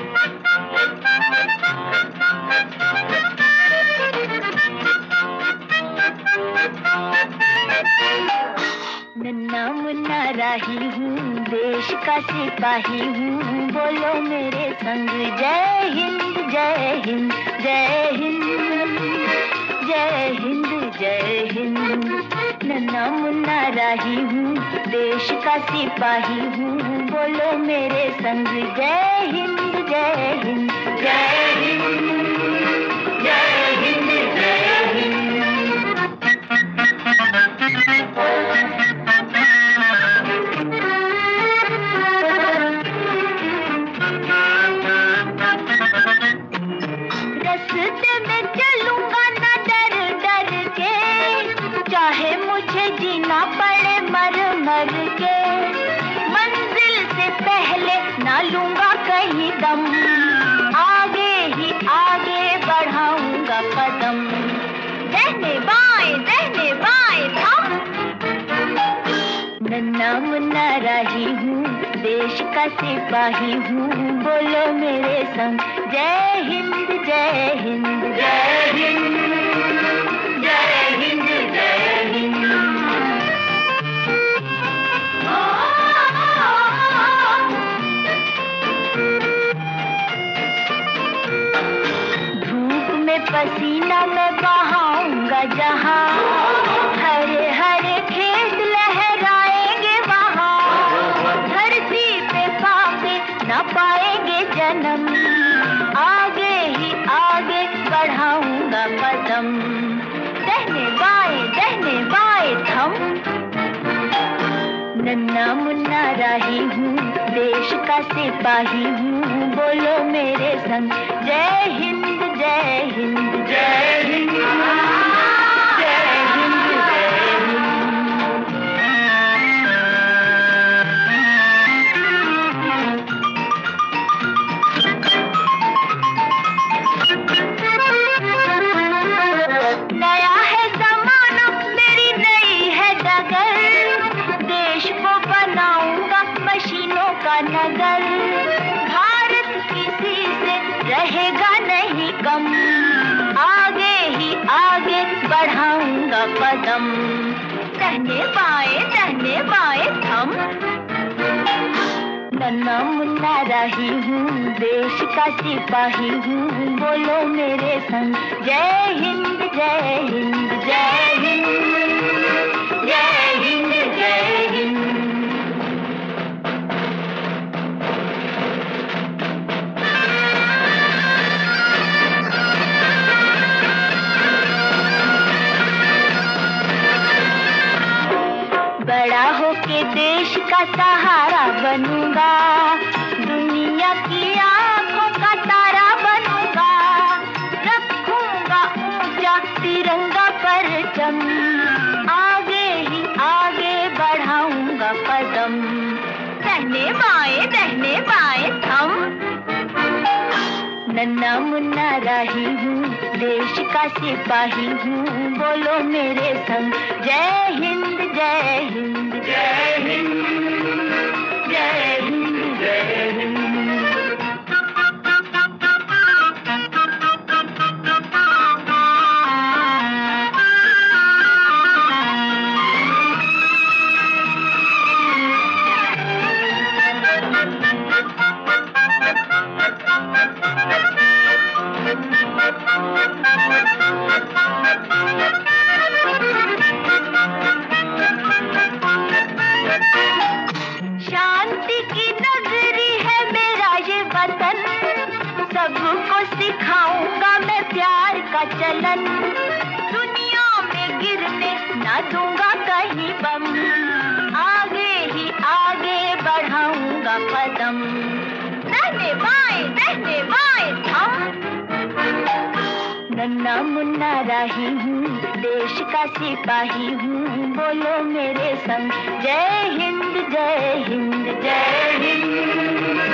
नन्ना मुन्ना राही हूँ, देश का सिपाही हूँ, बोलो मेरे संग जय हिंद जय हिंद जय हिंद जय हिंद जय हिंद। नन्ना मुन्ना राही हूँ, देश का सिपाही हूँ, बोलो मेरे संग जय हिंद जय हिंद जय हिंद जय हिंद जय हिंद। रास्ते में चलूंगा ना डर डर के, चाहे मुझे जीना पड़े मर मर के। मंजिल से पहले ना लूंगा कहीं दम, आगे ही आगे बढ़ाऊंगा कदम। दहने बाएं थम। नन्ना मुन्ना राही हूँ, देश का सिपाही हूँ, बोलो मेरे संग जय हिंद जय हिंद जय हिंद जय हिंद जय हिंद। धूप में पसीना मैं बहाऊंगा जहाँ, हरे हरे खेत लहराएंगे वहाँ। धरती पे पापे न पाएंगे जन्म, आगे ही आगे बढ़ाऊंगा कदम। दहने बाएं थम। नन्ना मुन्ना राही हूँ, देश का सिपाही हूँ, बोलो मेरे संग जय हिंद जय हिंद जय हिंद जय हिंद जय हिंद। नया है जमाना, मेरी नई है डगर, देश को बनाऊंगा मशीनों का नगर। भारत किसी से रहेगा नहीं कम, आगे ही आगे बढ़ाऊंगा कदम। दहने बाएं थम। नन्ना मुन्ना राही हूँ, देश का सिपाही हूँ, बोलो मेरे संग जय हिंद जय हिंद जय हिंद जय हिंद जय हिंद। बड़ा होके देश का सहारा बनूंगा, दुनिया की आंखों का तारा बनूंगा। रखूंगा ऊंचा तिरंगा परचम, आगे ही आगे बढ़ाऊंगा कदम। दहने बाएं थम। नन्ना मुन्ना राही हूँ, देश का सिपाही हूँ, बोलो मेरे संग जय हिंद जय हिंद जय हिंद जय हिंद जय हिंद। शांति की नगरी है मेरा ये वतन, सबको सिखाऊंगा मैं प्यार का चलन। दुनिया में गिरने ना दूंगा कहीं बम, आगे ही आगे बढ़ाऊंगा कदम। दहने बाएं थम। नन्ना मुन्ना राही हूँ, देश का सिपाही हूँ, बोलो मेरे संग जय हिंद जय हिंद जय हिंद